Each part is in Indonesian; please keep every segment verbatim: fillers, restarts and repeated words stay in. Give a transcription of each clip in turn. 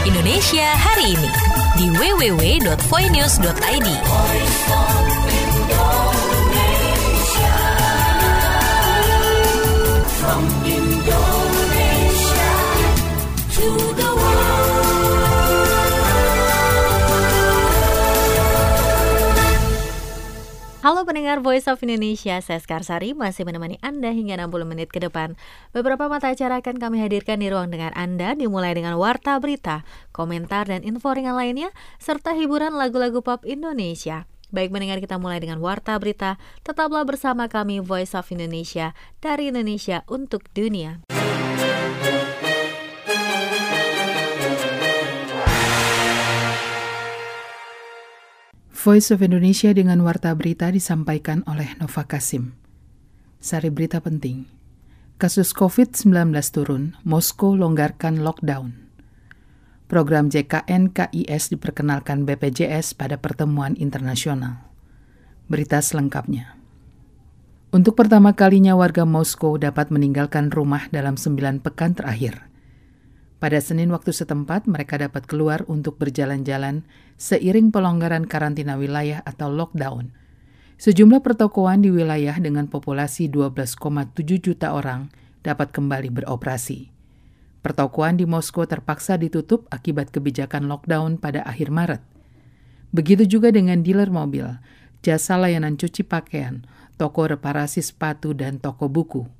Indonesia hari ini di w w w dot voinews dot i d. From Indonesia to the Halo pendengar Voice of Indonesia, saya Skarsari masih menemani Anda hingga enam puluh menit ke depan. Beberapa mata acara akan kami hadirkan di ruang dengar Anda, dimulai dengan warta berita, komentar dan info ringan lainnya, serta hiburan lagu-lagu pop Indonesia. Baik pendengar, kita mulai dengan warta berita. Tetaplah bersama kami Voice of Indonesia, dari Indonesia untuk dunia. Voice of Indonesia dengan warta berita disampaikan oleh Nova Kasim. Sari berita penting. Kasus covid sembilan belas turun, Moskow longgarkan lockdown. Program J K N K I S diperkenalkan B P J S pada pertemuan internasional. Berita selengkapnya. Untuk pertama kalinya warga Moskow dapat meninggalkan rumah dalam sembilan pekan terakhir. Pada Senin waktu setempat, mereka dapat keluar untuk berjalan-jalan seiring pelonggaran karantina wilayah atau lockdown. Sejumlah pertokoan di wilayah dengan populasi dua belas koma tujuh juta orang dapat kembali beroperasi. Pertokoan di Moskow terpaksa ditutup akibat kebijakan lockdown pada akhir Maret. Begitu juga dengan dealer mobil, jasa layanan cuci pakaian, toko reparasi sepatu, dan toko buku.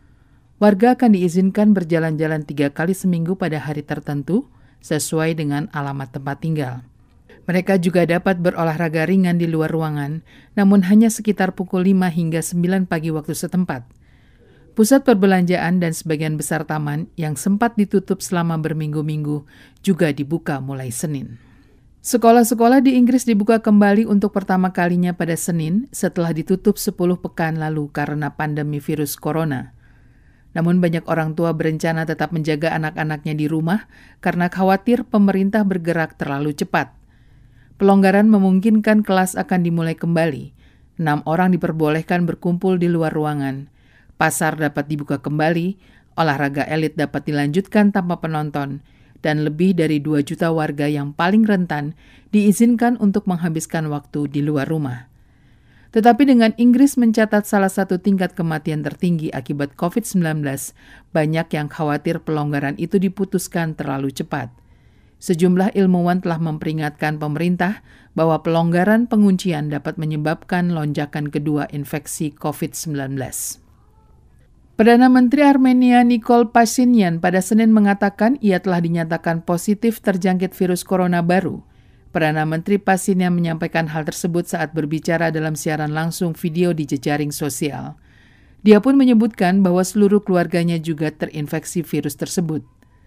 Warga akan diizinkan berjalan-jalan tiga kali seminggu pada hari tertentu sesuai dengan alamat tempat tinggal. Mereka juga dapat berolahraga ringan di luar ruangan, namun hanya sekitar pukul lima hingga sembilan pagi waktu setempat. Pusat perbelanjaan dan sebagian besar taman yang sempat ditutup selama berminggu-minggu juga dibuka mulai Senin. Sekolah-sekolah di Inggris dibuka kembali untuk pertama kalinya pada Senin setelah ditutup sepuluh pekan lalu karena pandemi virus corona. Namun banyak orang tua berencana tetap menjaga anak-anaknya di rumah karena khawatir pemerintah bergerak terlalu cepat. Pelonggaran memungkinkan kelas akan dimulai kembali. Enam orang diperbolehkan berkumpul di luar ruangan. Pasar dapat dibuka kembali, olahraga elit dapat dilanjutkan tanpa penonton, dan lebih dari dua juta warga yang paling rentan diizinkan untuk menghabiskan waktu di luar rumah. Tetapi dengan Inggris mencatat salah satu tingkat kematian tertinggi akibat covid sembilan belas, banyak yang khawatir pelonggaran itu diputuskan terlalu cepat. Sejumlah ilmuwan telah memperingatkan pemerintah bahwa pelonggaran penguncian dapat menyebabkan lonjakan kedua infeksi covid sembilan belas. Perdana Menteri Armenia Nikol Pashinyan pada Senin mengatakan ia telah dinyatakan positif terjangkit virus corona baru. Perdana Menteri Pashinyan menyampaikan hal tersebut saat berbicara dalam siaran langsung video di jejaring sosial. Dia pun menyebutkan bahwa seluruh keluarganya juga terinfeksi virus tersebut.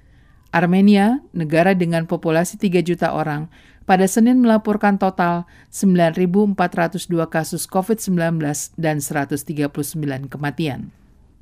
Armenia, negara dengan populasi tiga juta orang, pada Senin melaporkan total sembilan ribu empat ratus dua kasus covid sembilan belas dan seratus tiga puluh sembilan kematian.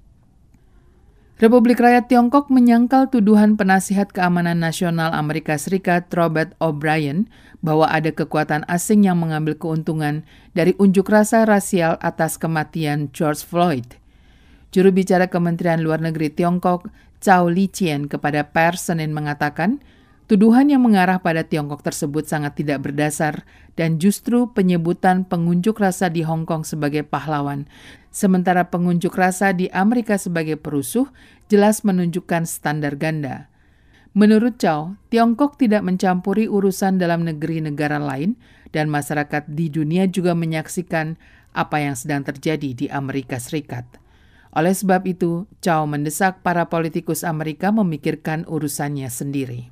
Republik Rakyat Tiongkok menyangkal tuduhan penasihat keamanan nasional Amerika Serikat Robert O'Brien bahwa ada kekuatan asing yang mengambil keuntungan dari unjuk rasa rasial atas kematian George Floyd. Juru bicara Kementerian Luar Negeri Tiongkok, Zhao Liqian, kepada pers Senin mengatakan, tuduhan yang mengarah pada Tiongkok tersebut sangat tidak berdasar dan justru penyebutan pengunjuk rasa di Hong Kong sebagai pahlawan, sementara pengunjuk rasa di Amerika sebagai perusuh jelas menunjukkan standar ganda. Menurut Zhao, Tiongkok tidak mencampuri urusan dalam negeri negara lain dan masyarakat di dunia juga menyaksikan apa yang sedang terjadi di Amerika Serikat. Oleh sebab itu, Zhao mendesak para politikus Amerika memikirkan urusannya sendiri.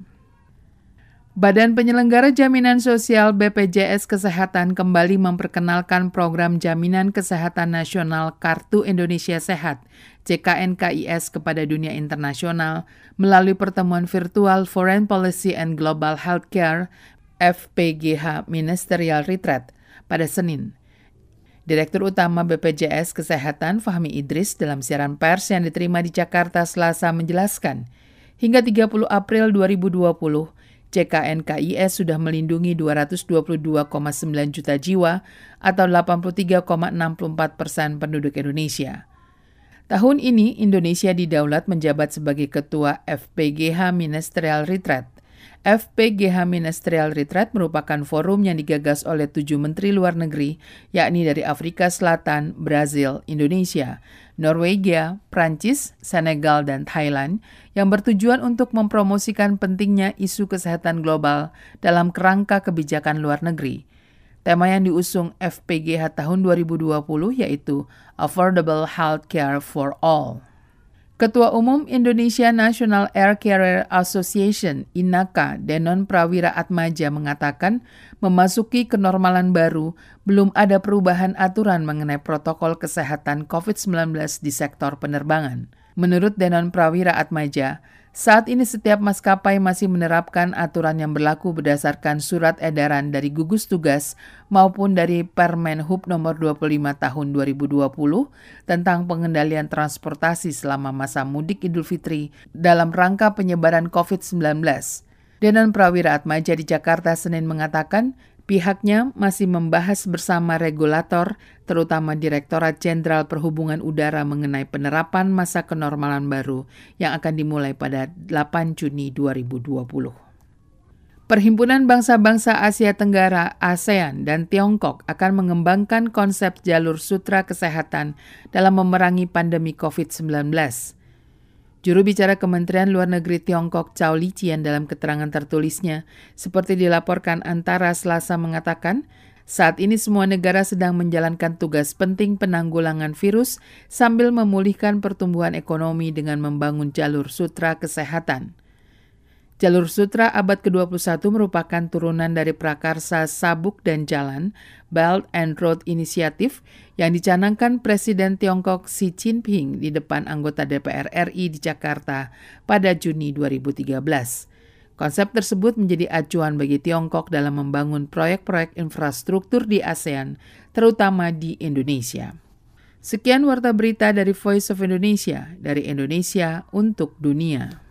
Badan Penyelenggara Jaminan Sosial B P J S Kesehatan kembali memperkenalkan program Jaminan Kesehatan Nasional Kartu Indonesia Sehat J K N K I S kepada dunia internasional melalui pertemuan virtual Foreign Policy and Global Healthcare F P G H Ministerial Retreat pada Senin. Direktur Utama B P J S Kesehatan Fahmi Idris dalam siaran pers yang diterima di Jakarta Selasa menjelaskan, hingga tiga puluh April dua ribu dua puluh, J K N K I S sudah melindungi dua ratus dua puluh dua koma sembilan juta jiwa atau delapan puluh tiga koma enam empat persen penduduk Indonesia. Tahun ini, Indonesia didaulat menjabat sebagai ketua F P G H Ministerial Retreat. F P G H Ministerial Retreat merupakan forum yang digagas oleh tujuh menteri luar negeri, yakni dari Afrika Selatan, Brazil, Indonesia, Norwegia, Prancis, Senegal, dan Thailand, yang bertujuan untuk mempromosikan pentingnya isu kesehatan global dalam kerangka kebijakan luar negeri. Tema yang diusung F P G H tahun dua ribu dua puluh yaitu Affordable Health Care for All. Ketua Umum Indonesia National Air Carrier Association, INACA, Denon Prawira Atmaja mengatakan memasuki kenormalan baru, belum ada perubahan aturan mengenai protokol kesehatan covid sembilan belas di sektor penerbangan. Menurut Denon Prawira Atmaja, saat ini setiap maskapai masih menerapkan aturan yang berlaku berdasarkan surat edaran dari gugus tugas maupun dari Permen Hub nomor dua puluh lima tahun dua ribu dua puluh tentang pengendalian transportasi selama masa mudik Idul Fitri dalam rangka penyebaran covid sembilan belas. Denon Prawira Atmaja di Jakarta Senin mengatakan pihaknya masih membahas bersama regulator, terutama Direktorat Jenderal Perhubungan Udara mengenai penerapan masa kenormalan baru yang akan dimulai pada delapan Juni dua ribu dua puluh. Perhimpunan Bangsa-Bangsa Asia Tenggara, ASEAN, dan Tiongkok akan mengembangkan konsep jalur sutra kesehatan dalam memerangi pandemi covid sembilan belas. Juru bicara Kementerian Luar Negeri Tiongkok Zhao Lijian dalam keterangan tertulisnya, seperti dilaporkan Antara Selasa mengatakan, saat ini semua negara sedang menjalankan tugas penting penanggulangan virus sambil memulihkan pertumbuhan ekonomi dengan membangun jalur sutra kesehatan. Jalur sutra abad ke dua puluh satu merupakan turunan dari prakarsa Sabuk dan Jalan, Belt and Road Initiative, yang dicanangkan Presiden Tiongkok Xi Jinping di depan anggota D P R R I di Jakarta pada Juni dua ribu tiga belas. Konsep tersebut menjadi acuan bagi Tiongkok dalam membangun proyek-proyek infrastruktur di ASEAN, terutama di Indonesia. Sekian warta berita dari Voice of Indonesia, dari Indonesia untuk dunia.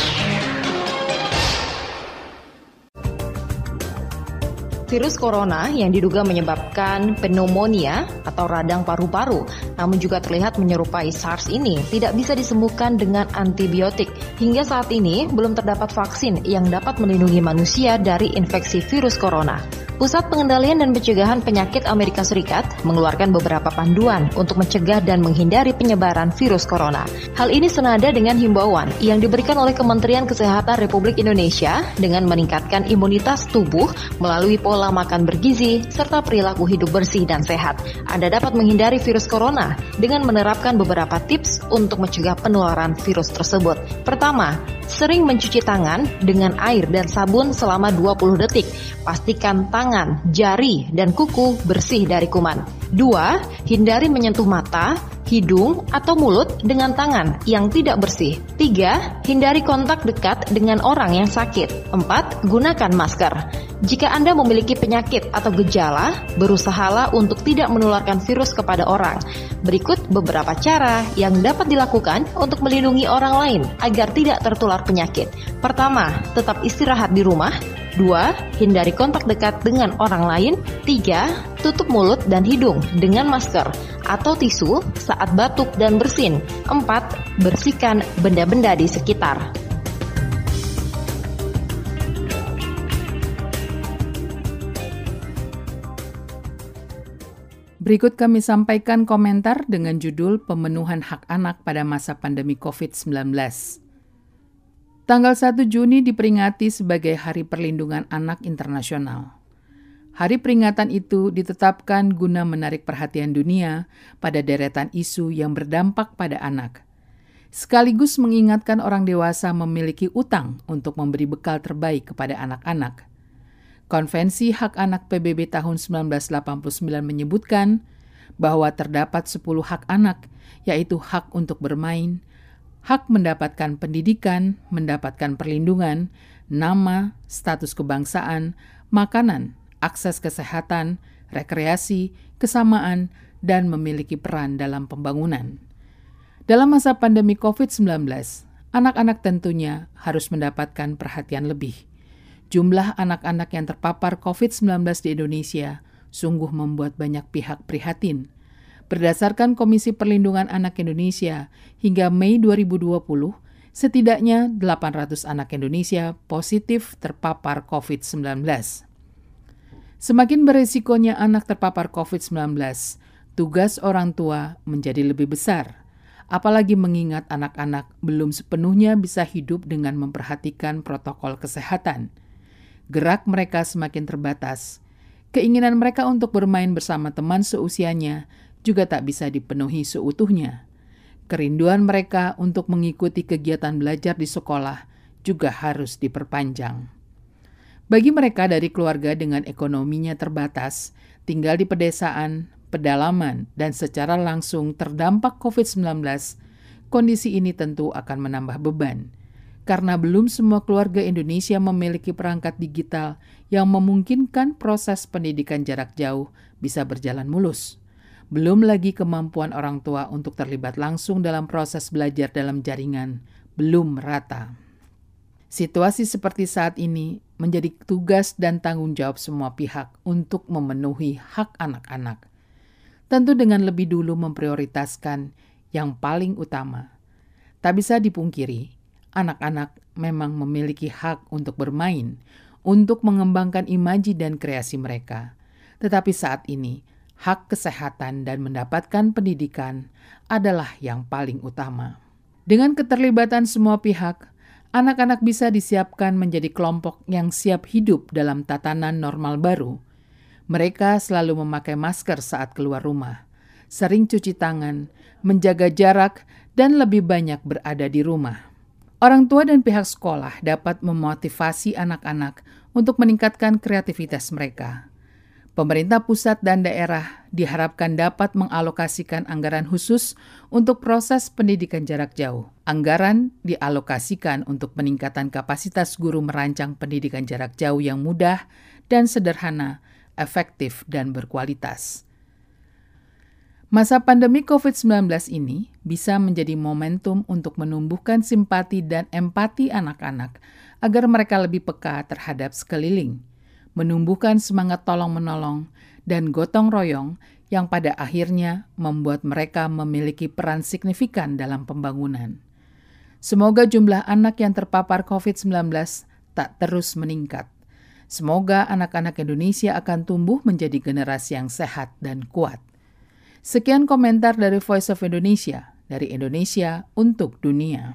Virus corona yang diduga menyebabkan pneumonia atau radang paru-paru, namun juga terlihat menyerupai SARS ini, tidak bisa disembuhkan dengan antibiotik. Hingga saat ini, belum terdapat vaksin yang dapat melindungi manusia dari infeksi virus corona. Pusat Pengendalian dan Pencegahan Penyakit Amerika Serikat mengeluarkan beberapa panduan untuk mencegah dan menghindari penyebaran virus corona. Hal ini senada dengan himbauan yang diberikan oleh Kementerian Kesehatan Republik Indonesia dengan meningkatkan imunitas tubuh melalui pola makan bergizi serta perilaku hidup bersih dan sehat. Anda dapat menghindari virus corona dengan menerapkan beberapa tips untuk mencegah penularan virus tersebut. Pertama, sering mencuci tangan dengan air dan sabun selama dua puluh detik. Pastikan tangan, jari, dan kuku bersih dari kuman. Dua, hindari menyentuh mata, hidung, atau mulut dengan tangan yang tidak bersih. Tiga, hindari kontak dekat dengan orang yang sakit. Empat, gunakan masker. Jika Anda memiliki penyakit atau gejala, berusahalah untuk tidak menularkan virus kepada orang. Berikut beberapa cara yang dapat dilakukan untuk melindungi orang lain agar tidak tertular penyakit. Pertama, tetap istirahat di rumah. Dua, hindari kontak dekat dengan orang lain. Tiga, tutup mulut dan hidung dengan masker atau tisu saat batuk dan bersin. Empat, bersihkan benda-benda di sekitar. Berikut kami sampaikan komentar dengan judul Pemenuhan Hak Anak pada Masa Pandemi covid sembilan belas. Tanggal satu Juni diperingati sebagai Hari Perlindungan Anak Internasional. Hari peringatan itu ditetapkan guna menarik perhatian dunia pada deretan isu yang berdampak pada anak. Sekaligus mengingatkan orang dewasa memiliki utang untuk memberi bekal terbaik kepada anak-anak. Konvensi Hak Anak P B B tahun seribu sembilan ratus delapan puluh sembilan menyebutkan bahwa terdapat sepuluh hak anak, yaitu hak untuk bermain, hak mendapatkan pendidikan, mendapatkan perlindungan, nama, status kebangsaan, makanan, akses kesehatan, rekreasi, kesamaan, dan memiliki peran dalam pembangunan. Dalam masa pandemi covid sembilan belas, anak-anak tentunya harus mendapatkan perhatian lebih. Jumlah anak-anak yang terpapar covid sembilan belas di Indonesia sungguh membuat banyak pihak prihatin. Berdasarkan Komisi Perlindungan Anak Indonesia, hingga Mei dua ribu dua puluh, Setidaknya delapan ratus anak Indonesia positif terpapar covid sembilan belas. Semakin beresikonya anak terpapar covid sembilan belas, tugas orang tua menjadi lebih besar. Apalagi mengingat anak-anak belum sepenuhnya bisa hidup dengan memperhatikan protokol kesehatan. Gerak mereka semakin terbatas. Keinginan mereka untuk bermain bersama teman seusianya juga tak bisa dipenuhi seutuhnya. Kerinduan mereka untuk mengikuti kegiatan belajar di sekolah juga harus diperpanjang. Bagi mereka dari keluarga dengan ekonominya terbatas, tinggal di pedesaan, pedalaman, dan secara langsung terdampak covid sembilan belas, kondisi ini tentu akan menambah beban. Karena belum semua keluarga Indonesia memiliki perangkat digital yang memungkinkan proses pendidikan jarak jauh bisa berjalan mulus. Belum lagi kemampuan orang tua untuk terlibat langsung dalam proses belajar dalam jaringan belum merata. Situasi seperti saat ini menjadi tugas dan tanggung jawab semua pihak untuk memenuhi hak anak-anak. Tentu dengan lebih dulu memprioritaskan yang paling utama. Tak bisa dipungkiri, anak-anak memang memiliki hak untuk bermain, untuk mengembangkan imaji dan kreasi mereka. Tetapi saat ini, hak kesehatan dan mendapatkan pendidikan adalah yang paling utama. Dengan keterlibatan semua pihak, anak-anak bisa disiapkan menjadi kelompok yang siap hidup dalam tatanan normal baru. Mereka selalu memakai masker saat keluar rumah, sering cuci tangan, menjaga jarak, dan lebih banyak berada di rumah. Orang tua dan pihak sekolah dapat memotivasi anak-anak untuk meningkatkan kreativitas mereka. Pemerintah pusat dan daerah diharapkan dapat mengalokasikan anggaran khusus untuk proses pendidikan jarak jauh. Anggaran dialokasikan untuk peningkatan kapasitas guru merancang pendidikan jarak jauh yang mudah dan sederhana, efektif dan berkualitas. Masa pandemi covid sembilan belas ini bisa menjadi momentum untuk menumbuhkan simpati dan empati anak-anak agar mereka lebih peka terhadap sekeliling, menumbuhkan semangat tolong-menolong dan gotong royong yang pada akhirnya membuat mereka memiliki peran signifikan dalam pembangunan. Semoga jumlah anak yang terpapar covid sembilan belas tak terus meningkat. Semoga anak-anak Indonesia akan tumbuh menjadi generasi yang sehat dan kuat. Sekian komentar dari Voice of Indonesia, dari Indonesia untuk dunia.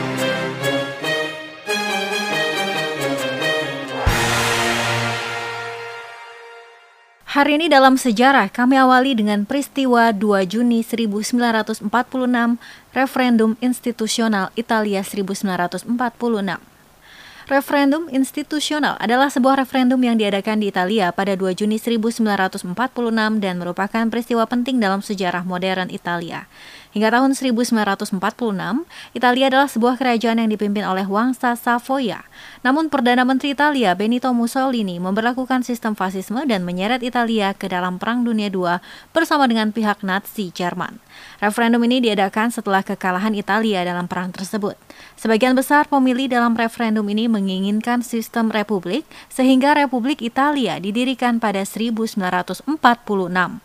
Hari ini dalam sejarah kami awali dengan peristiwa dua Juni seribu sembilan ratus empat puluh enam, referendum institusional Italia seribu sembilan ratus empat puluh enam. Referendum institusional adalah sebuah referendum yang diadakan di Italia pada dua Juni seribu sembilan ratus empat puluh enam dan merupakan peristiwa penting dalam sejarah modern Italia. Hingga tahun seribu sembilan ratus empat puluh enam, Italia adalah sebuah kerajaan yang dipimpin oleh Wangsa Savoia. Namun Perdana Menteri Italia Benito Mussolini memberlakukan sistem fasisme dan menyeret Italia ke dalam Perang Dunia kedua bersama dengan pihak Nazi Jerman. Referendum ini diadakan setelah kekalahan Italia dalam perang tersebut. Sebagian besar pemilih dalam referendum ini menginginkan sistem republik, sehingga Republik Italia didirikan pada seribu sembilan ratus empat puluh enam.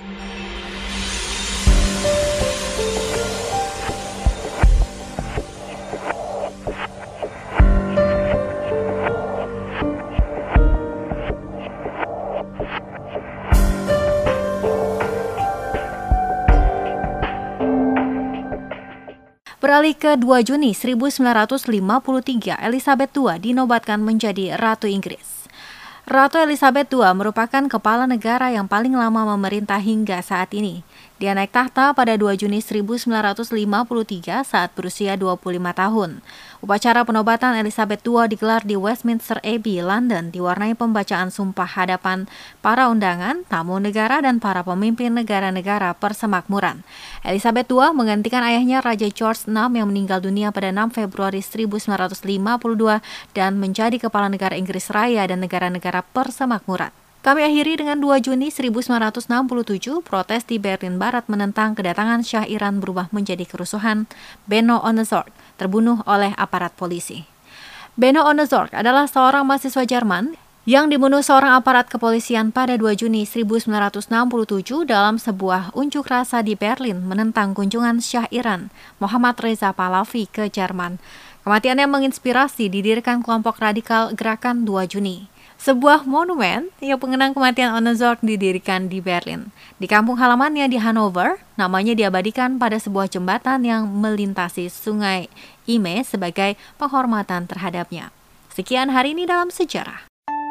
Beralih ke dua Juni seribu sembilan ratus lima puluh tiga, Elizabeth kedua dinobatkan menjadi Ratu Inggris. Ratu Elizabeth kedua merupakan kepala negara yang paling lama memerintah hingga saat ini. Dia naik tahta pada dua Juni seribu sembilan ratus lima puluh tiga saat berusia dua puluh lima tahun. Upacara penobatan Elizabeth kedua digelar di Westminster Abbey, London, diwarnai pembacaan sumpah hadapan para undangan, tamu negara, dan para pemimpin negara-negara persemakmuran. Elizabeth kedua menggantikan ayahnya Raja George enam yang meninggal dunia pada enam Februari seribu sembilan ratus lima puluh dua dan menjadi kepala negara Inggris Raya dan negara-negara persemakmuran. Kami akhiri dengan dua Juni seribu sembilan ratus enam puluh tujuh, protes di Berlin Barat menentang kedatangan Syah Iran berubah menjadi kerusuhan. Benno Ohnesorg terbunuh oleh aparat polisi. Benno Ohnesorg adalah seorang mahasiswa Jerman yang dibunuh seorang aparat kepolisian pada dua Juni seribu sembilan ratus enam puluh tujuh dalam sebuah unjuk rasa di Berlin menentang kunjungan Syah Iran, Mohammad Reza Pahlavi ke Jerman. Kematiannya menginspirasi didirikan kelompok radikal Gerakan dua Juni. Sebuah monumen yang mengenang kematian Onezorg didirikan di Berlin. Di kampung halamannya di Hanover, namanya diabadikan pada sebuah jembatan yang melintasi sungai Ime sebagai penghormatan terhadapnya. Sekian hari ini dalam sejarah.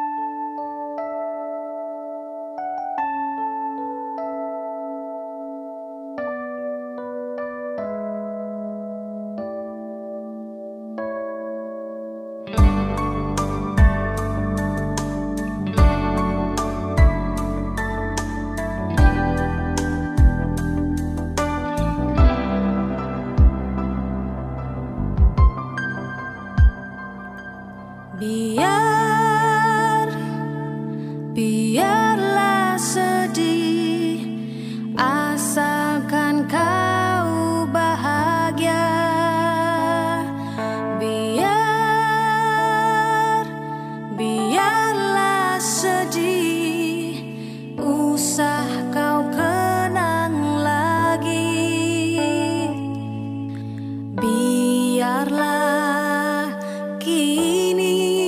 Biar, biarlah sedih, asalkan kau bahagia. Biar, biarlah sedih, usah kau kenang lagi. Biarlah kini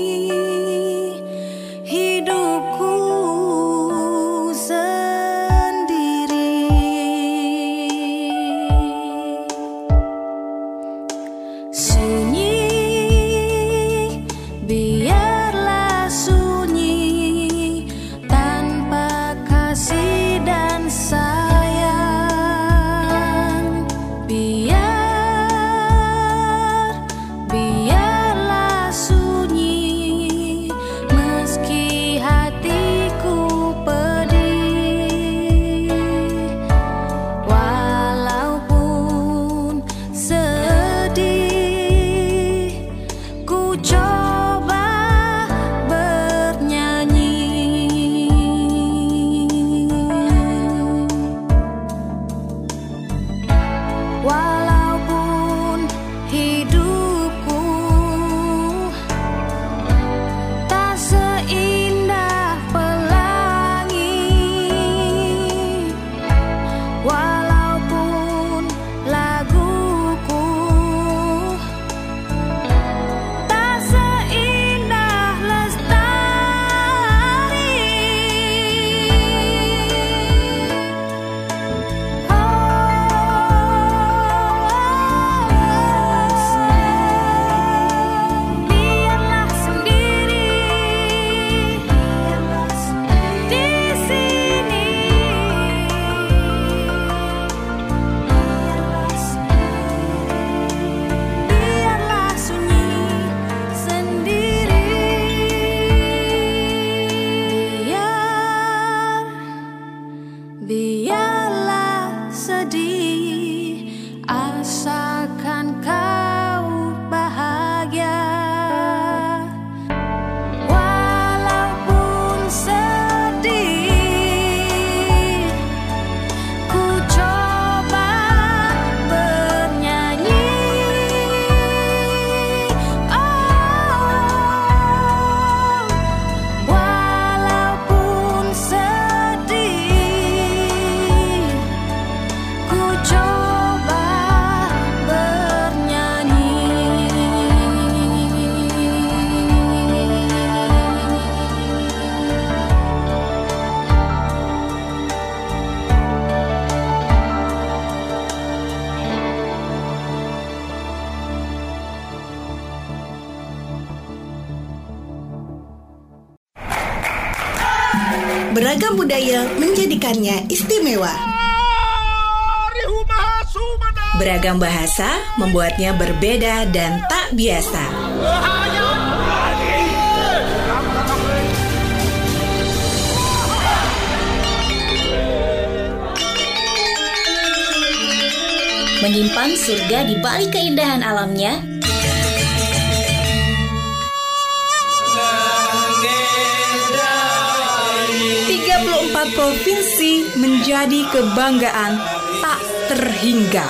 biarlah sedih, asalkan kau bahagia. Walaupun sedih, ku coba bernyanyi. Oh, walaupun sedih, beragam budaya menjadikannya istimewa. Beragam bahasa membuatnya berbeda dan tak biasa. Menyimpan surga di balik keindahan alamnya, tiga puluh empat provinsi menjadi kebanggaan tak terhingga.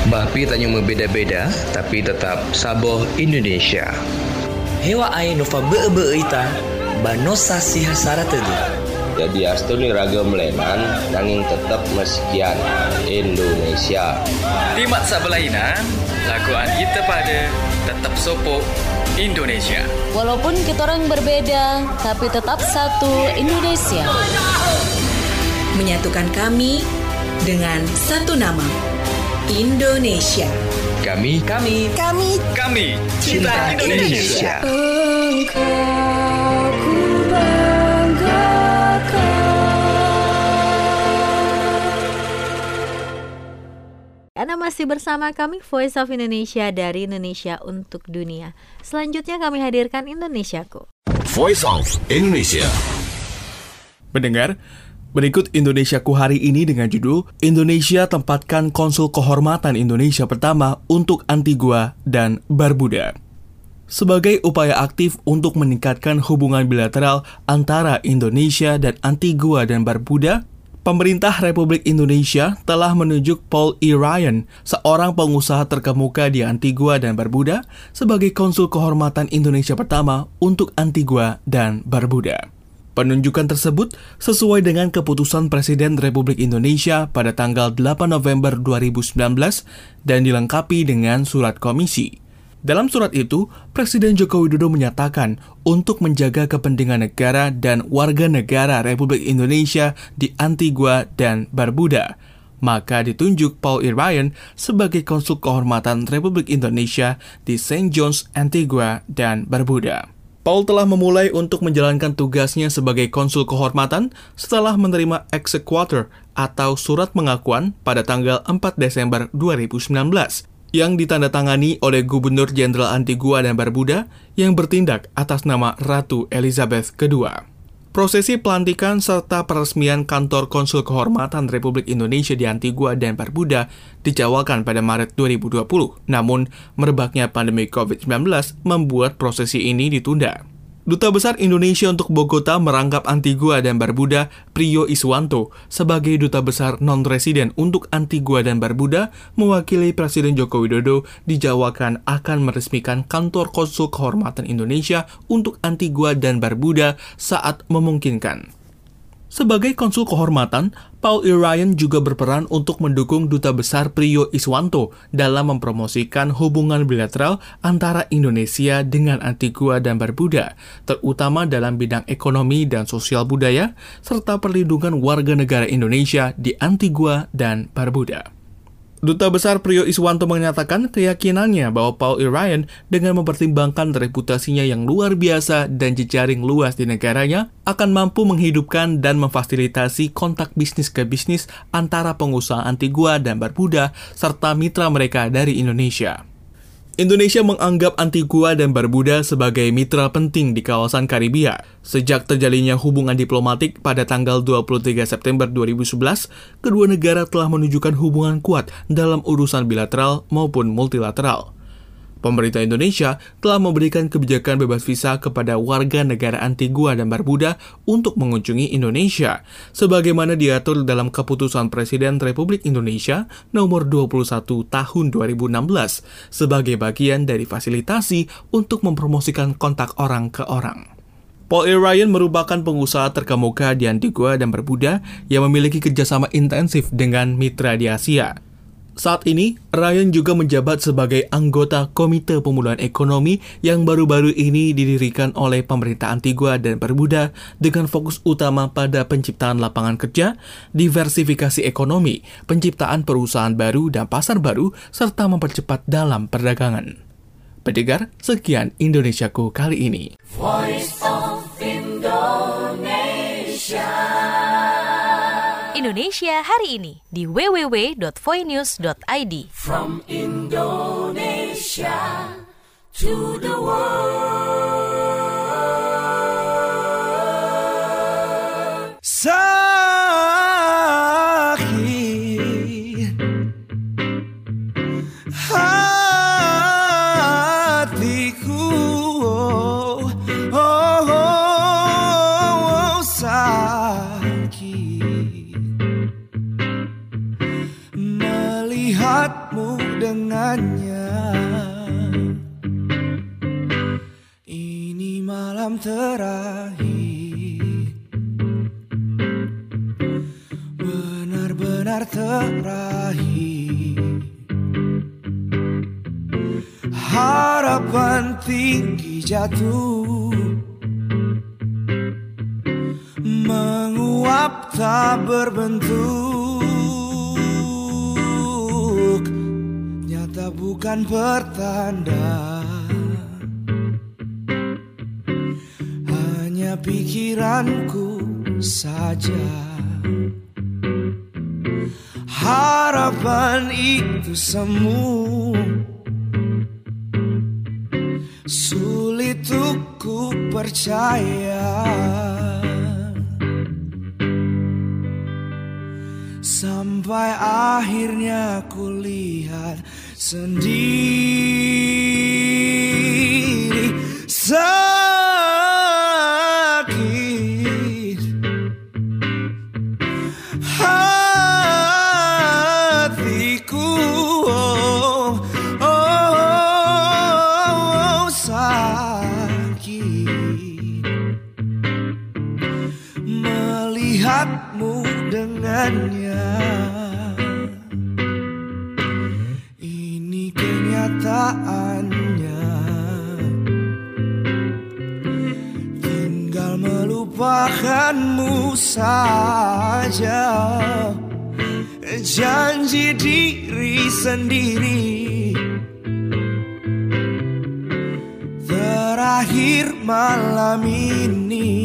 Bahpi tanya membeda-beda, tapi tetap saboh Indonesia. Hewa ai nova be-be ita, banosa sihasara tedu. Jadi astuni ragam lenan, nanging tetap meskian Indonesia. Timak sabelaina, laguan kita pada tetap sopo Indonesia. Walaupun kita orang berbeda, tapi tetap satu Indonesia. Menyatukan kami dengan satu nama, Indonesia. Kami, Kami, Kami, kami cinta, cinta Indonesia. Indonesia. Engkau ku banggakan. Anda masih bersama kami Voice of Indonesia dari Indonesia untuk Dunia. Selanjutnya kami hadirkan Indonesiaku. Voice of Indonesia. Pendengar, berikut Indonesiaku hari ini dengan judul Indonesia tempatkan konsul kehormatan Indonesia pertama untuk Antigua dan Barbuda. Sebagai upaya aktif untuk meningkatkan hubungan bilateral antara Indonesia dan Antigua dan Barbuda, pemerintah Republik Indonesia telah menunjuk Paul E. Ryan, seorang pengusaha terkemuka di Antigua dan Barbuda, sebagai konsul kehormatan Indonesia pertama untuk Antigua dan Barbuda. Penunjukan tersebut sesuai dengan keputusan Presiden Republik Indonesia pada tanggal delapan November dua ribu sembilan belas dan dilengkapi dengan surat komisi. Dalam surat itu, Presiden Joko Widodo menyatakan untuk menjaga kepentingan negara dan warga negara Republik Indonesia di Antigua dan Barbuda, maka ditunjuk Paul E. Ryan sebagai konsul kehormatan Republik Indonesia di Saint John's, Antigua dan Barbuda. Paul telah memulai untuk menjalankan tugasnya sebagai konsul kehormatan setelah menerima exequatur atau surat pengakuan pada tanggal empat Desember dua ribu sembilan belas yang ditandatangani oleh Gubernur Jenderal Antigua dan Barbuda yang bertindak atas nama Ratu Elizabeth kedua. Prosesi pelantikan serta peresmian kantor konsul kehormatan Republik Indonesia di Antigua dan Barbuda dijadwalkan pada Maret dua ribu dua puluh. Namun, merebaknya pandemi covid sembilan belas membuat prosesi ini ditunda. Duta Besar Indonesia untuk Bogota merangkap Antigua dan Barbuda, Priyo Iswanto, sebagai Duta Besar non-residen untuk Antigua dan Barbuda, mewakili Presiden Joko Widodo dijadwalkan akan meresmikan kantor konsul kehormatan Indonesia untuk Antigua dan Barbuda saat memungkinkan. Sebagai konsul kehormatan, Paul E. Ryan juga berperan untuk mendukung Duta Besar Priyo Iswanto dalam mempromosikan hubungan bilateral antara Indonesia dengan Antigua dan Barbuda, terutama dalam bidang ekonomi dan sosial budaya, serta perlindungan warga negara Indonesia di Antigua dan Barbuda. Duta Besar Priyo Iswanto menyatakan keyakinannya bahwa Paul E. Ryan dengan mempertimbangkan reputasinya yang luar biasa dan jejaring luas di negaranya akan mampu menghidupkan dan memfasilitasi kontak bisnis ke bisnis antara pengusaha Antigua dan Barbuda serta mitra mereka dari Indonesia. Indonesia menganggap Antigua dan Barbuda sebagai mitra penting di kawasan Karibia. Sejak terjalinnya hubungan diplomatik pada tanggal dua puluh tiga September dua ribu sebelas, kedua negara telah menunjukkan hubungan kuat dalam urusan bilateral maupun multilateral. Pemerintah Indonesia telah memberikan kebijakan bebas visa kepada warga negara Antigua dan Barbuda untuk mengunjungi Indonesia, sebagaimana diatur dalam Keputusan Presiden Republik Indonesia nomor dua puluh satu tahun dua ribu enam belas, sebagai bagian dari fasilitasi untuk mempromosikan kontak orang ke orang. Paul E. Ryan merupakan pengusaha terkemuka di Antigua dan Barbuda yang memiliki kerjasama intensif dengan mitra di Asia. Saat ini, Ryan juga menjabat sebagai anggota Komite Pemulihan Ekonomi yang baru-baru ini didirikan oleh pemerintah Antigua dan Barbuda dengan fokus utama pada penciptaan lapangan kerja, diversifikasi ekonomi, penciptaan perusahaan baru dan pasar baru, serta mempercepat dalam perdagangan. Pendengar, sekian Indonesiaku kali ini. Voice of Indonesia. Indonesia hari ini di w w w dot voinews dot i d. From Indonesia to the world. Sakit hatiku, oh, oh, oh, sakit melihat melihatmu dengannya. Ini malam terakhir, benar-benar terakhir. Harapan tinggi jatuh, menguap tak berbentuk, nyata bukan pertanda, hanya pikiranku saja. Harapan itu semu, sulit untuk ku percaya. Sampai akhirnya ku lihat sendiri sakit hatiku, oh, oh, oh, sakit melihatmu dengannya. Ini kenyataannya, tinggal melupakanmu saja. Janji diri sendiri, terakhir malam ini.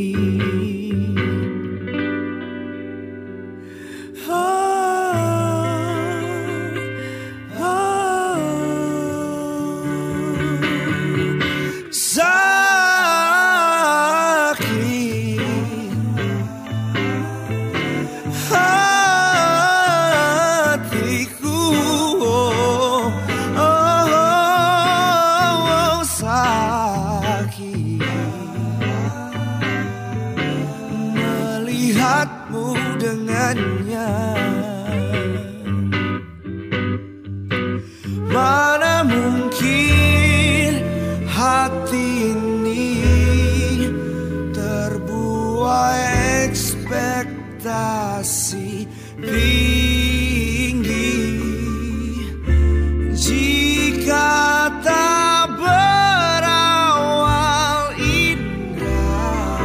Melihatmu dengannya, mana mungkin hati ini terbuai ekspektasi tinggi jika tak berawal indah.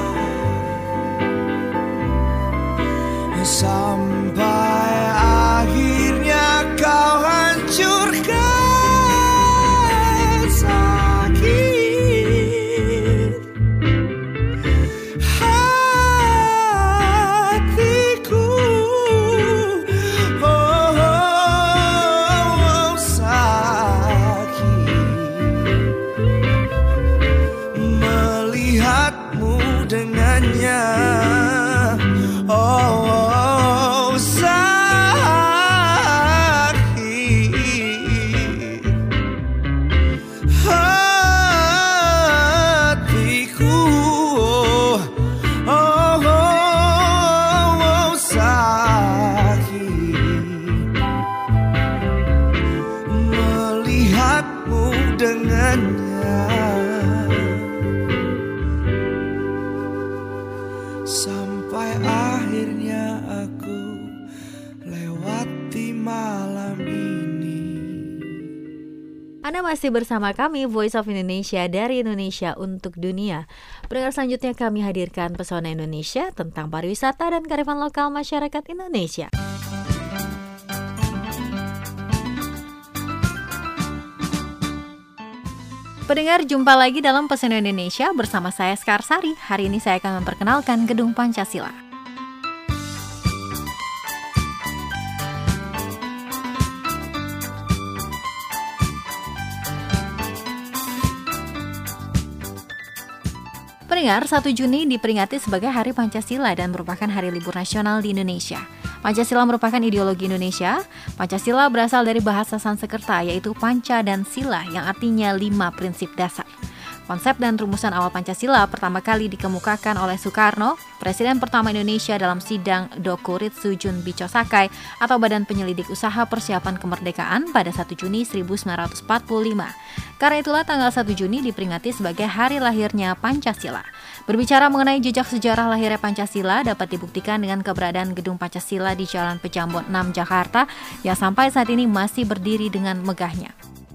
Sampai akhirnya kau hancurkan sakit hatiku, oh, oh, oh, sakit melihatmu dengannya, oh, oh. Dengannya sampai akhirnya aku lewati malam ini. Anda masih bersama kami Voice of Indonesia dari Indonesia untuk dunia. Pendengar, selanjutnya kami hadirkan Pesona Indonesia tentang pariwisata dan kearifan lokal masyarakat Indonesia. Pendengar, jumpa lagi dalam Pesona Indonesia bersama saya Skarsari. Hari ini saya akan memperkenalkan Gedung Pancasila. Pendengar, satu Juni diperingati sebagai Hari Pancasila dan merupakan hari libur nasional di Indonesia. Pancasila merupakan ideologi Indonesia. Pancasila berasal dari bahasa Sanskerta, yaitu panca dan sila, yang artinya lima prinsip dasar. Konsep dan rumusan awal Pancasila pertama kali dikemukakan oleh Soekarno, Presiden pertama Indonesia dalam sidang Dokuritsu Junbicho Sakai atau Badan Penyelidik Usaha Persiapan Kemerdekaan pada satu Juni seribu sembilan ratus empat puluh lima. Karena itulah tanggal satu Juni diperingati sebagai hari lahirnya Pancasila. Berbicara mengenai jejak sejarah lahirnya Pancasila dapat dibuktikan dengan keberadaan Gedung Pancasila di Jalan Pejambon enam Jakarta yang sampai saat ini masih berdiri dengan megahnya.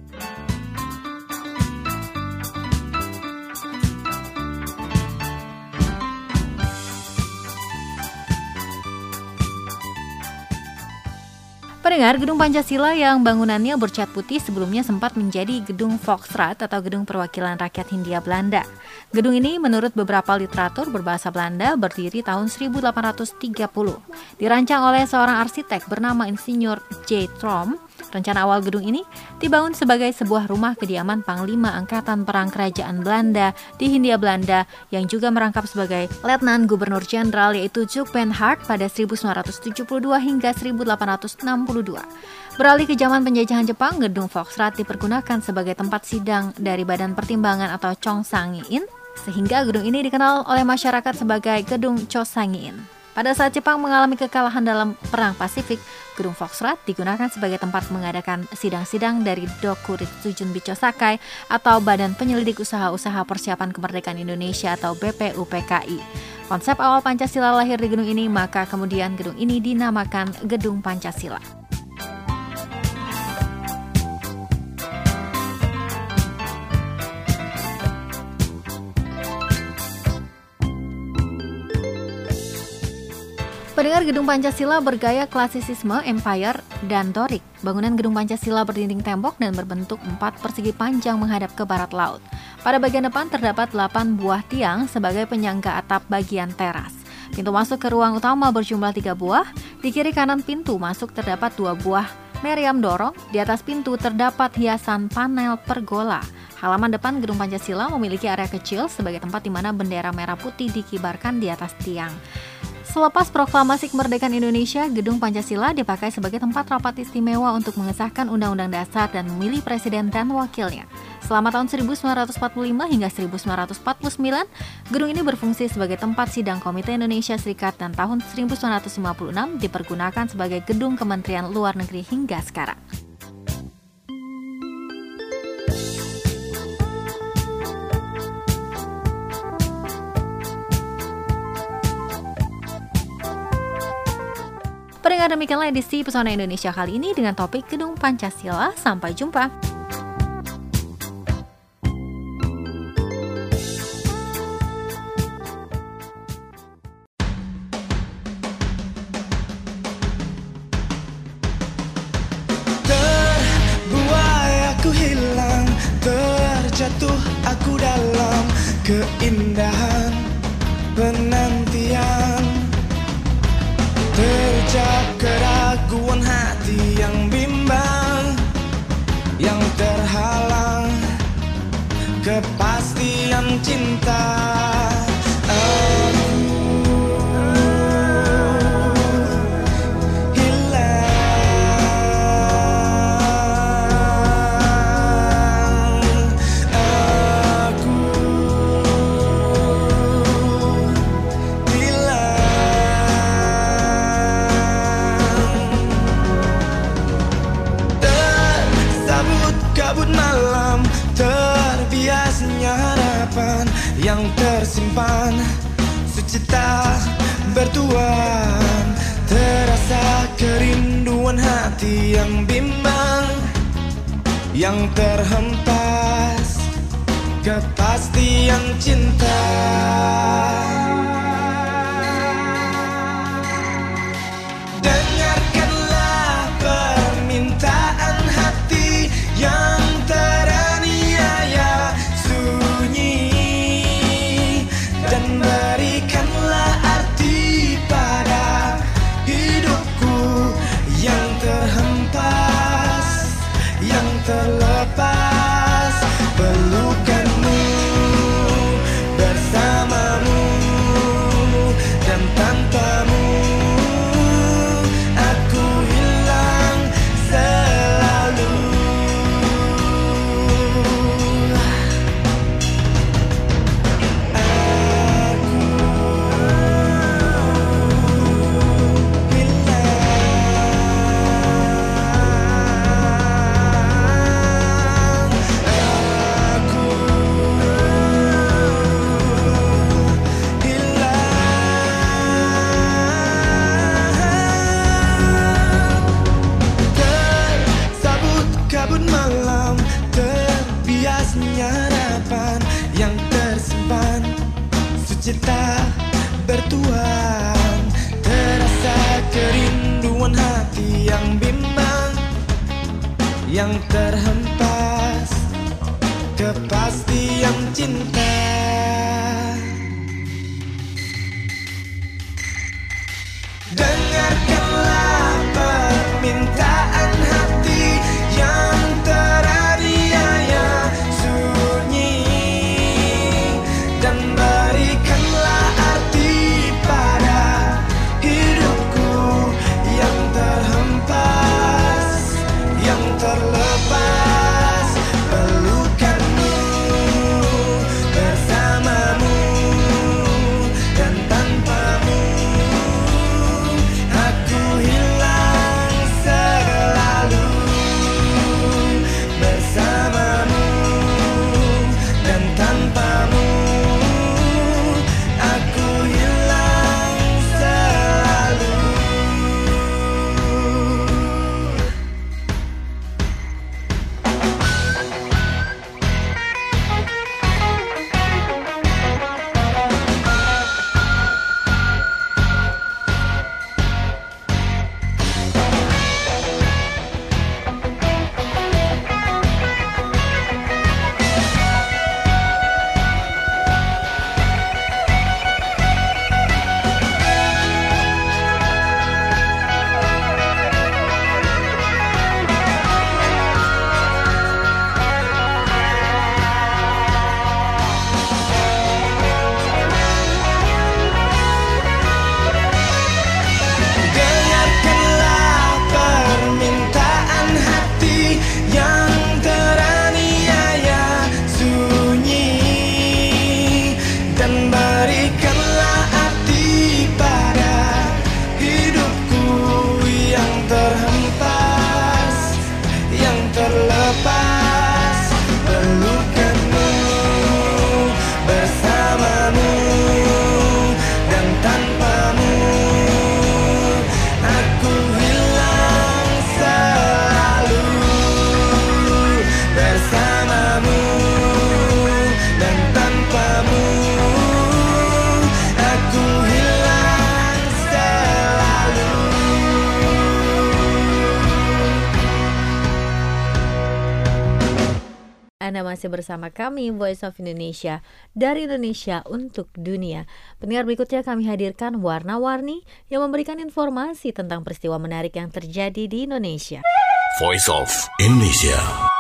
Pendengar, Gedung Pancasila yang bangunannya bercat putih sebelumnya sempat menjadi Gedung Volksraad atau Gedung Perwakilan Rakyat Hindia Belanda. Gedung ini menurut beberapa literatur berbahasa Belanda berdiri tahun seribu delapan ratus tiga puluh. Dirancang oleh seorang arsitek bernama Insinyur J. Trom. Rencana awal gedung ini dibangun sebagai sebuah rumah kediaman Panglima Angkatan Perang Kerajaan Belanda di Hindia Belanda yang juga merangkap sebagai Letnan Gubernur Jenderal yaitu Zuck Benhart pada seribu sembilan ratus tujuh puluh dua hingga seribu delapan ratus enam puluh dua. Beralih ke zaman penjajahan Jepang, Gedung Volksraad dipergunakan sebagai tempat sidang dari Badan Pertimbangan atau Chongsangiin, sehingga gedung ini dikenal oleh masyarakat sebagai Gedung Chosangiin. Pada saat Jepang mengalami kekalahan dalam Perang Pasifik, Gedung Volksraad digunakan sebagai tempat mengadakan sidang-sidang dari Dokuritsu Junbicho Sakai atau Badan Penyelidik Usaha-Usaha Persiapan Kemerdekaan Indonesia atau B P U P K I. Konsep awal Pancasila lahir di gedung ini, maka kemudian gedung ini dinamakan Gedung Pancasila. Pendengar, Gedung Pancasila bergaya klasisisme, empire, dan Doric. Bangunan Gedung Pancasila berdinding tembok dan berbentuk empat persegi panjang menghadap ke barat laut. Pada bagian depan terdapat delapan buah tiang sebagai penyangga atap bagian teras. Pintu masuk ke ruang utama berjumlah tiga buah. Di kiri kanan pintu masuk terdapat dua buah meriam dorong. Di atas pintu terdapat hiasan panel pergola. Halaman depan Gedung Pancasila memiliki area kecil sebagai tempat di mana bendera merah putih dikibarkan di atas tiang. Selepas proklamasi kemerdekaan Indonesia, Gedung Pancasila dipakai sebagai tempat rapat istimewa untuk mengesahkan Undang-Undang Dasar dan memilih presiden dan wakilnya. Selama tahun seribu sembilan ratus empat puluh lima hingga seribu sembilan ratus empat puluh sembilan, gedung ini berfungsi sebagai tempat sidang Komite Indonesia Serikat dan tahun seribu sembilan ratus lima puluh enam dipergunakan sebagai gedung Kementerian Luar Negeri hingga sekarang. Pendengar, demikianlah edisi Pesona Indonesia kali ini dengan topik Gedung Pancasila. Sampai jumpa. Terbuai aku hilang, terjatuh aku dalam keindahan penantian. Terjak keraguan hati yang bimbang, yang terhalang kepastian cinta. Aku yang tersimpan, sucita bertuan, terasa kerinduan hati yang bimbang, yang terhempas kepastian cinta. Dengarkanlah permintaan hati yang teraniaya sunyi, dan berikanlah arti pada hidupku yang terhempas, yang terlepas. Pelukanmu bersamamu cita bertuan, terasa kerinduan hati yang bimbang, yang terhempas kepastian cinta. Dengarkanlah permintaan hati yang teraniaya sunyi, dan berikanlah arti pada hidupku yang terhempas, yang terlepas. Pelukanmu bersamamu dan tanpamu aku hilang selalu. Bersamamu dan tanpamu aku hilang selalu. Dengarkanlah permintaan hati yang teraniaya sunyi, dan berikanlah arti pada hidupku yang terhempas, yang terlepas. Pelukanmu bersamamu dan tanpamu aku hilang selalu. Bersamamu dan tanpamu aku hilang selalu. Anda masih bersama kami Voice of Indonesia, dari Indonesia untuk dunia. Pendengar, berikutnya kami hadirkan Warna-Warni yang memberikan informasi tentang peristiwa menarik yang terjadi di Indonesia. Voice of Indonesia.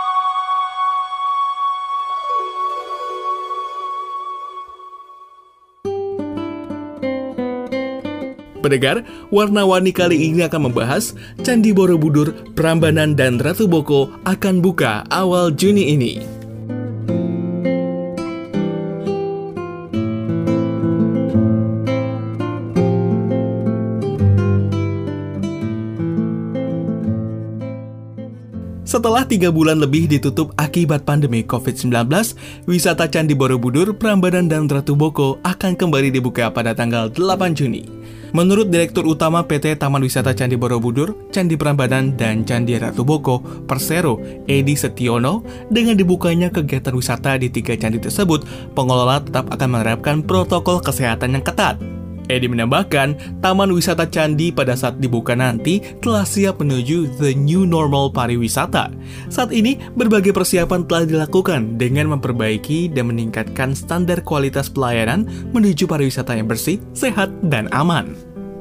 Pendengar, Warna-Warni kali ini akan membahas Candi Borobudur, Prambanan, dan Ratu Boko akan buka awal Juni ini. Setelah tiga bulan lebih ditutup akibat pandemi covid sembilan belas, wisata Candi Borobudur, Prambanan, dan Ratu Boko akan kembali dibuka pada tanggal delapan Juni. Menurut Direktur Utama P T Taman Wisata Candi Borobudur, Candi Prambanan, dan Candi Ratu Boko, Persero, Edi Setiono, dengan dibukanya kegiatan wisata di tiga candi tersebut, pengelola tetap akan menerapkan protokol kesehatan yang ketat. Edi menambahkan, Taman Wisata Candi pada saat dibuka nanti telah siap menuju the new normal pariwisata. Saat ini, berbagai persiapan telah dilakukan dengan memperbaiki dan meningkatkan standar kualitas pelayanan menuju pariwisata yang bersih, sehat, dan aman.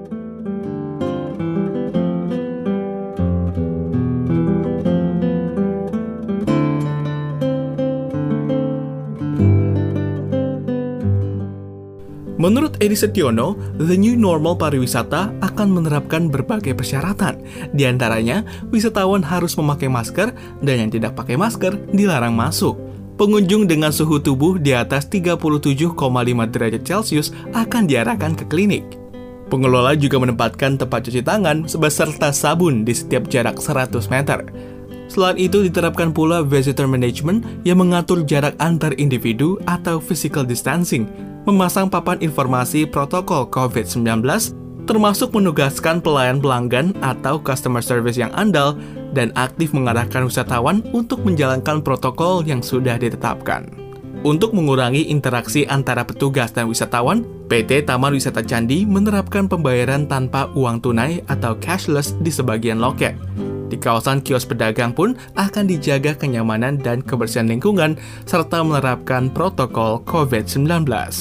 Menurut Edi Setiono, the new normal pariwisata akan menerapkan berbagai persyaratan. Di antaranya, wisatawan harus memakai masker dan yang tidak pakai masker dilarang masuk. Pengunjung dengan suhu tubuh di atas tiga puluh tujuh koma lima derajat Celcius akan diarahkan ke klinik. Pengelola juga menempatkan tempat cuci tangan beserta sabun di setiap jarak seratus meter. Selain itu, diterapkan pula visitor management yang mengatur jarak antar individu atau physical distancing, memasang papan informasi protokol covid sembilan belas, termasuk menugaskan pelayan pelanggan atau customer service yang andal, dan aktif mengarahkan wisatawan untuk menjalankan protokol yang sudah ditetapkan. Untuk mengurangi interaksi antara petugas dan wisatawan, P T Taman Wisata Candi menerapkan pembayaran tanpa uang tunai atau cashless di sebagian loket. Di kawasan kios pedagang pun akan dijaga kenyamanan dan kebersihan lingkungan serta menerapkan protokol covid sembilan belas.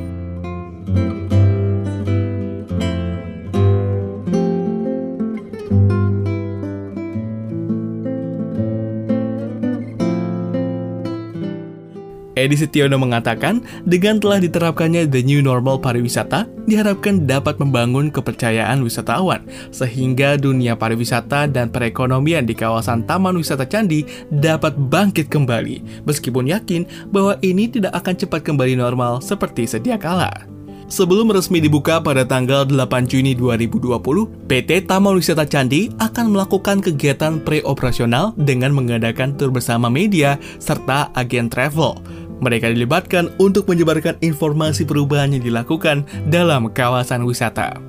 Edi Setiono mengatakan, dengan telah diterapkannya The New Normal pariwisata, diharapkan dapat membangun kepercayaan wisatawan, sehingga dunia pariwisata dan perekonomian di kawasan Taman Wisata Candi dapat bangkit kembali, meskipun yakin bahwa ini tidak akan cepat kembali normal seperti sedia kala. Sebelum resmi dibuka pada tanggal delapan Juni dua ribu dua puluh, P T Taman Wisata Candi akan melakukan kegiatan pre-operasional dengan mengadakan tur bersama media serta agen travel. Mereka dilibatkan untuk menyebarkan informasi perubahan yang dilakukan dalam kawasan wisata.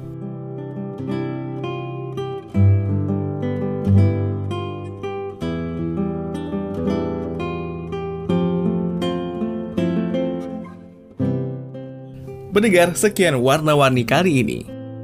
Pendengar, sekian warna-warni kali ini.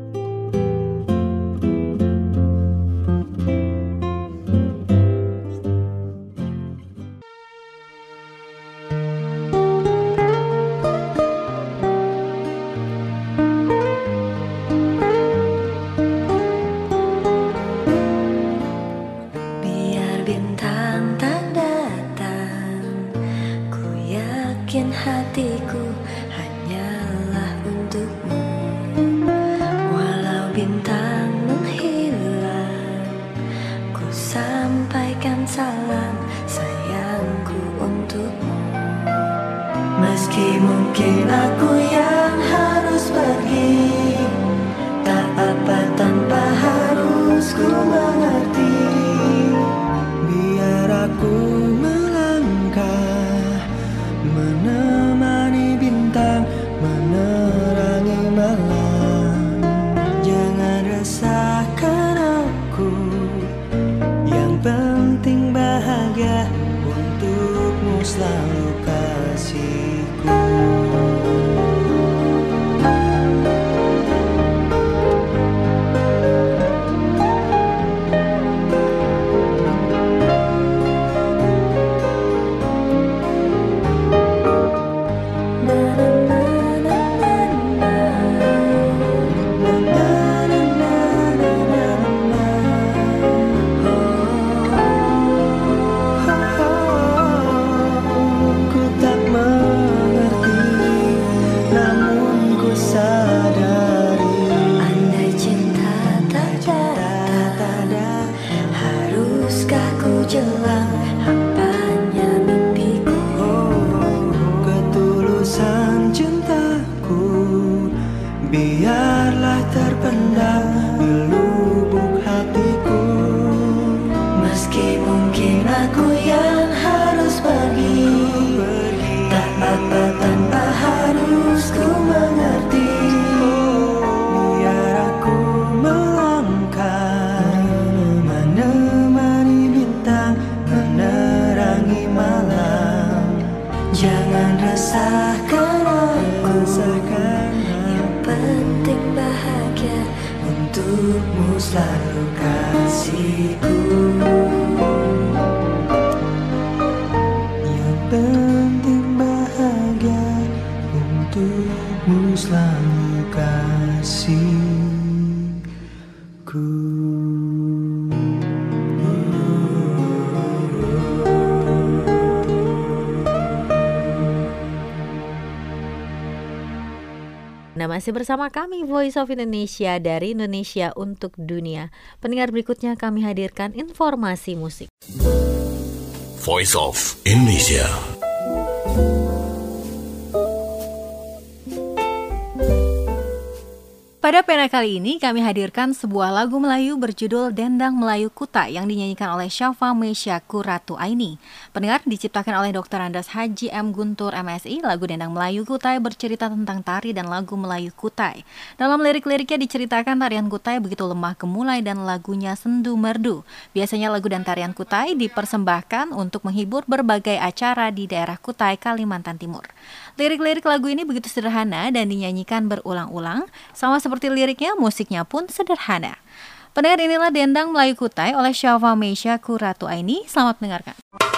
Hatiku hanyalah untukmu. Walau bintang menghilang, ku sampaikan salam sayangku untukmu. Meski mungkin aku yang harus pergi, tak apa tanpa harus ku mengerti. Biar aku melangkah, menemani bintang, menerangi malam. Jangan resahkan aku, yang penting bahagia, untukmu selalu kasihku. Biarlah terpendam di lubuk hatiku. Meski mungkin aku yang harus pergi, tak apa tanpa harus ku mengerti. Biar aku melangkah, menemani bintang, menerangi malam. Jangan resahkan aku, penting bahagia, untukmu selalu kasihku. Yang penting bahagia, untukmu selalu kasihku. Anda masih bersama kami Voice of Indonesia dari Indonesia untuk Dunia. Pendengar, berikutnya kami hadirkan informasi musik. Voice of Indonesia. Pada pena kali ini kami hadirkan sebuah lagu Melayu berjudul Dendang Melayu Kutai yang dinyanyikan oleh Syafa Mesyaku Ratu Aini. Pendengar, diciptakan oleh Doktor Andes Haji M. Guntur M Si, lagu Dendang Melayu Kutai bercerita tentang tari dan lagu Melayu Kutai. Dalam lirik-liriknya diceritakan tarian Kutai begitu lemah gemulai dan lagunya sendu merdu. Biasanya lagu dan tarian Kutai dipersembahkan untuk menghibur berbagai acara di daerah Kutai, Kalimantan Timur. Lirik-lirik lagu ini begitu sederhana dan dinyanyikan berulang-ulang, sama seperti liriknya, musiknya pun sederhana. Pendengar, inilah Dendang Melayu Kutai oleh Syafa Mesyaku Ratu Aini. Selamat mendengarkan.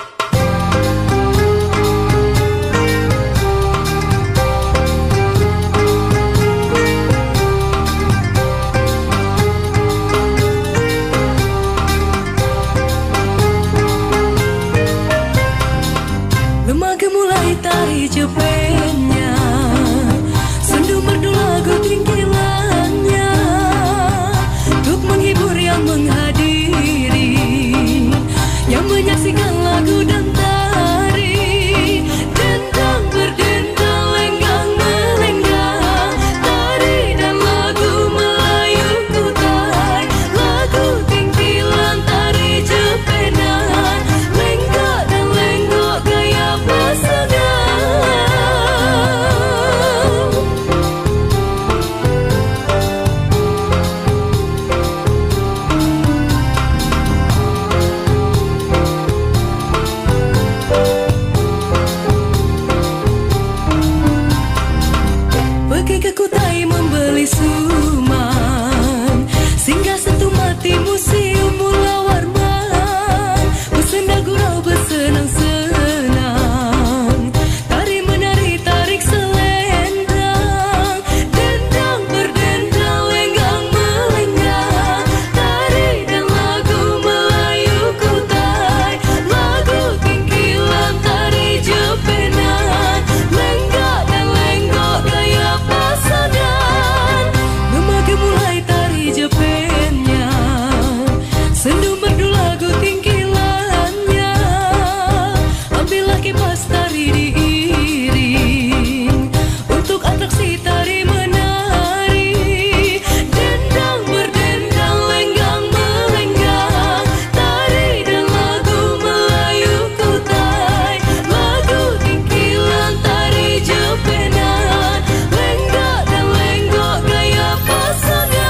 Lemah gemulai tari cepetnya, sendu merdu lagu tinggilannya, untuk menghibur yang menghadiri, yang menyaksikan lagu dan tari. Dendang berdendang, lenggang melenggang, tari dan lagu Melayu Kutai, lagu tinggilan tari jepenan, lenggak dan lenggok gaya pasangan. Pergi ke Kutai membeli suman, singgah sentuh mati museum Mula Warman, bersendal gurau bersenang-senang, tari menari tarik selendang. Dendang berdendang, lenggang melenggang, tari dan lagu Melayu Kutai, lagu tinggilan tari jepenan, lenggak dan lenggok gaya pasangan. Lemah gemulai tari jepennya, sendu merdu lagu tinggilannya, ambillah kipas tari diiring, untuk atraksi tari menari. Dendang berdendang, lenggang melenggang, tari dan lagu Melayu Kutai, lagu tinggilan tari jepenan, lenggak dan lenggok gaya pasangan.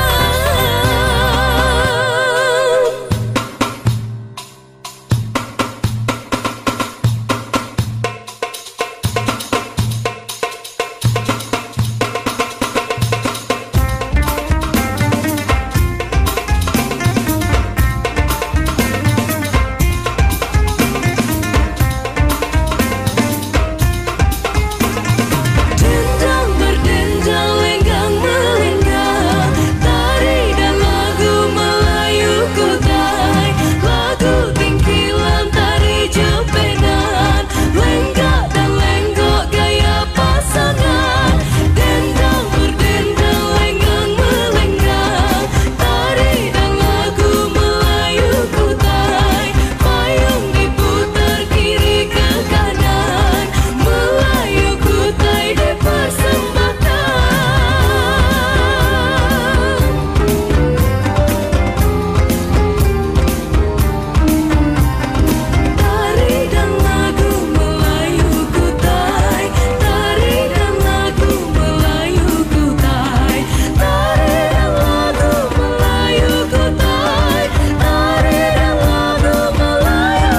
Dendang berdendang, lenggang melenggang, tari dan lagu Melayu Kutai, lagu tinggilan tari jepenan, lenggak dan lenggok gaya pasangan. Dendang berdendang, lenggang melenggang, tari dan lagu Melayu Kutai, payung diputar kiri ke kanan, Melayu Kutai dipersembahkan. Tari dan lagu Melayu Kutai, tari dan lagu Melayu Kutai, tari dan lagu Melayu Kutai, tari dan lagu Melayu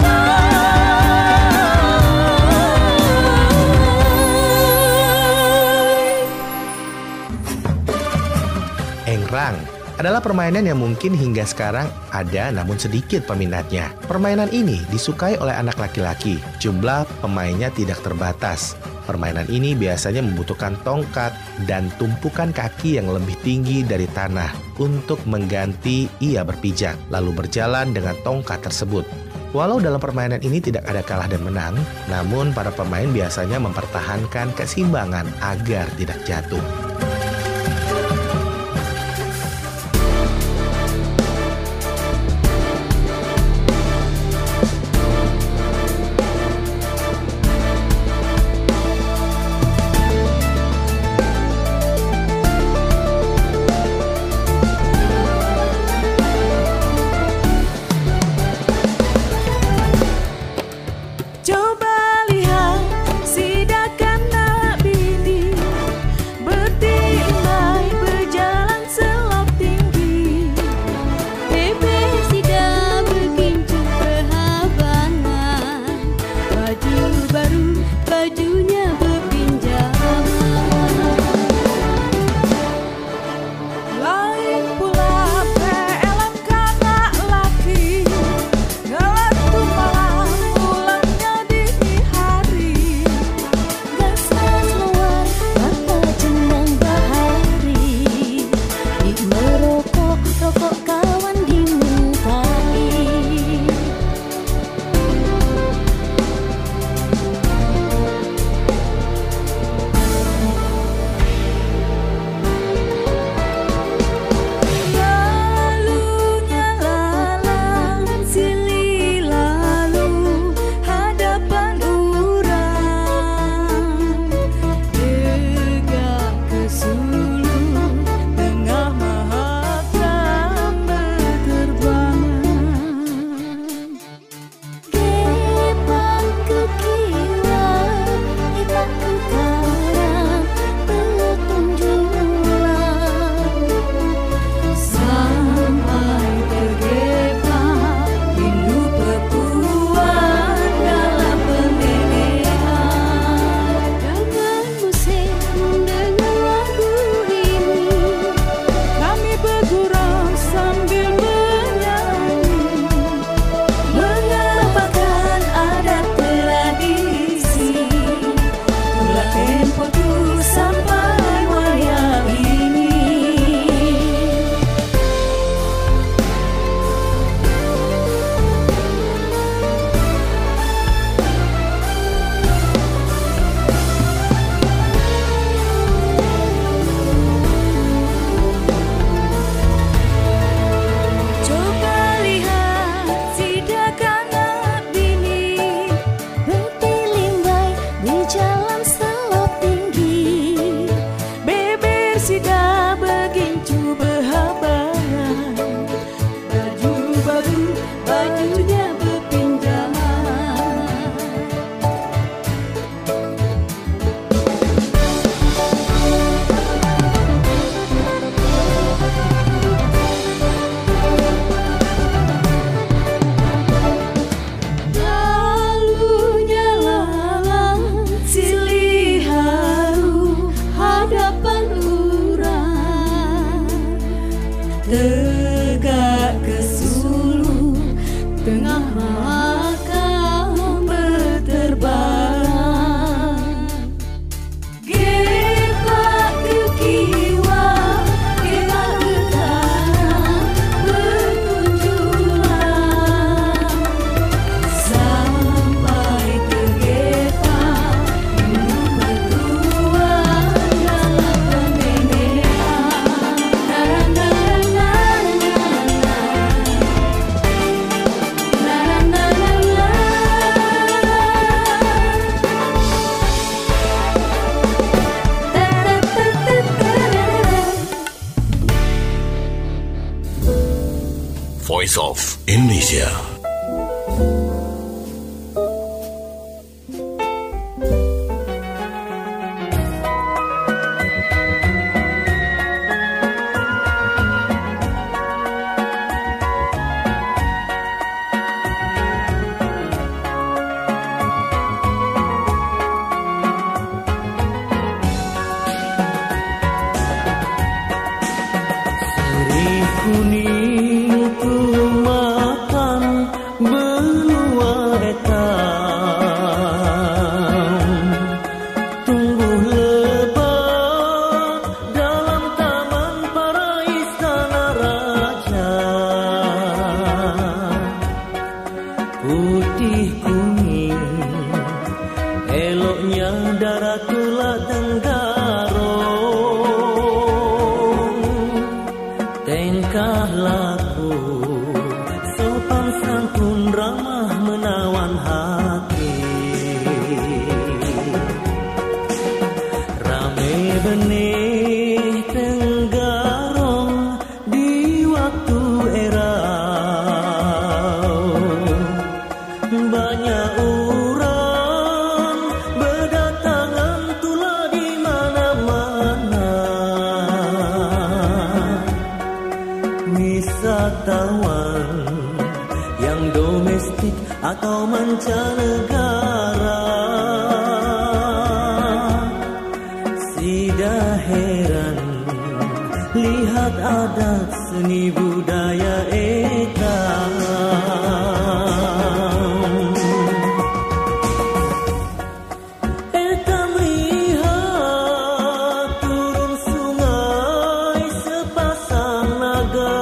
Kutai. Engrang adalah permainan yang mungkin hingga sekarang ada namun sedikit peminatnya. Permainan ini disukai oleh anak laki-laki. Jumlah pemainnya tidak terbatas. Permainan ini biasanya membutuhkan tongkat dan tumpukan kaki yang lebih tinggi dari tanah untuk mengganti ia berpijak, lalu berjalan dengan tongkat tersebut. Walau dalam permainan ini tidak ada kalah dan menang, namun para pemain biasanya mempertahankan keseimbangan agar tidak jatuh. bajunya berpinjaman. Lalunya lalang silih haru hadapan orang, tegak ke sulu tengah makam berterbangan. Gepak ke kiwa, gepak ke tanah berkunjungan, sampai ke gepak minum bertuang dalam kemenehan. Voice of Indonesia. Sirih kuning tumakan benua etam, tumbuh lebat dalam taman para istana raja. Putih kuning eloknya darah tulah Tenggarong, tingkah laku sopan santun ramah menawan hati. Rame benih Tenggarong di waktu erau, banyak orang berdatangan tulah di mana-mana. Wisatawan yang domestik atau mancanegara, tidak heran lihat adat seni budaya etam. Etam lihat turun sungai sepasang naga,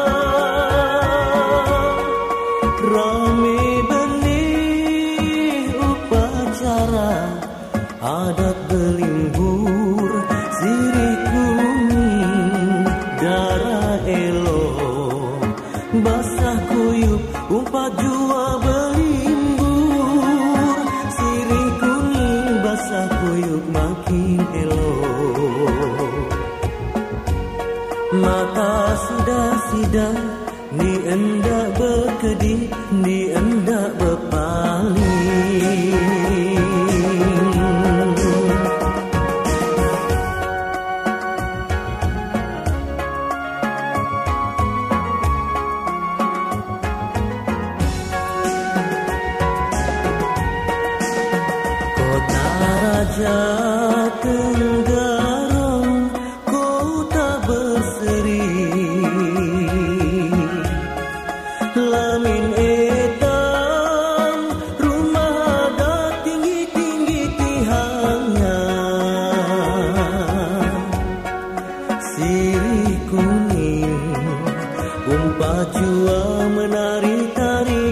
rame benih upacara adat belimbur. Sirih kuning darah elok, basah kuyup umpat jua belimbur. Sirih kuning basah kuyup makin elok. Mata sudah sidang, ni endak berkedip, ni endak berpaling. Kota Raja Tenggarong, kota berseri, lamin etam, rumah adat tinggi-tinggi tihangnya. Sirih kuning umpat jua menari tari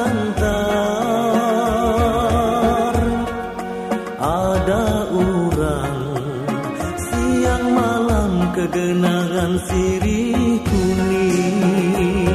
gantar. Ada orang siang malam kegenangan sirih kuning.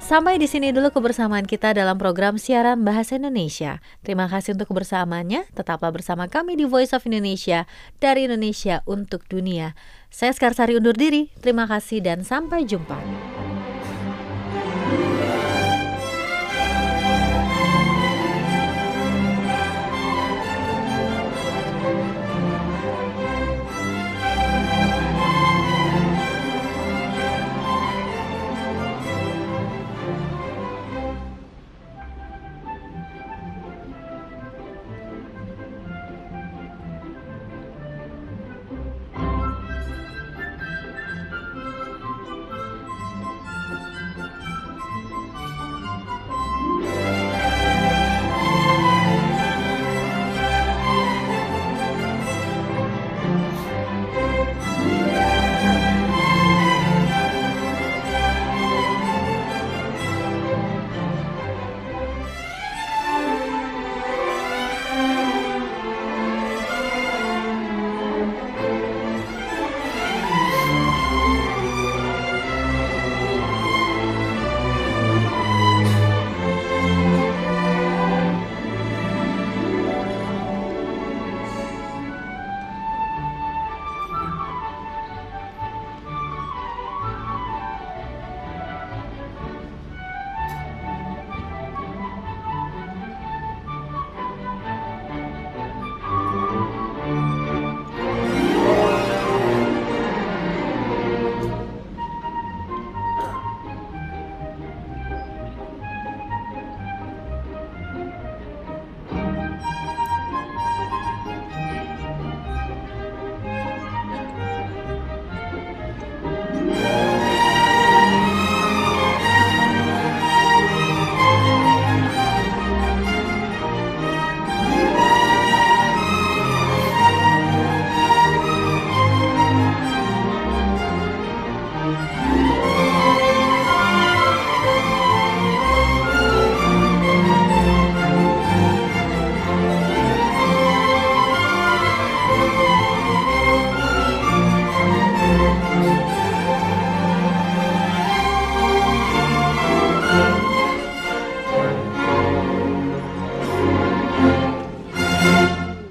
Sampai di sini dulu kebersamaan kita dalam program siaran Bahasa Indonesia. Terima kasih untuk kebersamaannya. Tetaplah bersama kami di Voice of Indonesia, dari Indonesia untuk dunia. Saya Skarsari undur diri. Terima kasih dan sampai jumpa.